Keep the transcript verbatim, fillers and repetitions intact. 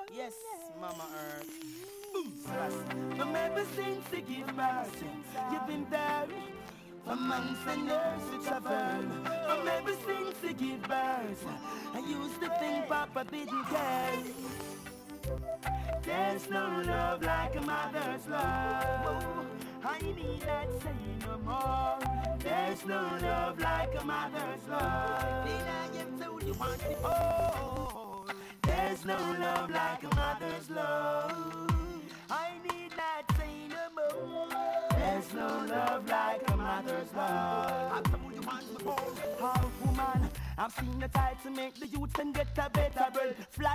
Yes, Mama Earth. From ever since you give birth, you've been there. From months and years to travel. From ever since you give birth, I used to think Papa didn't care. There's no love like a mother's love. I need that saying no more. There's no love like a mother's love. Did I get told you want it all? There's no love like a mother's love. I need that saying no more. There's no love like a mother's love. I told you once before. Half woman, I've seen the type to make the youth and get a better bread.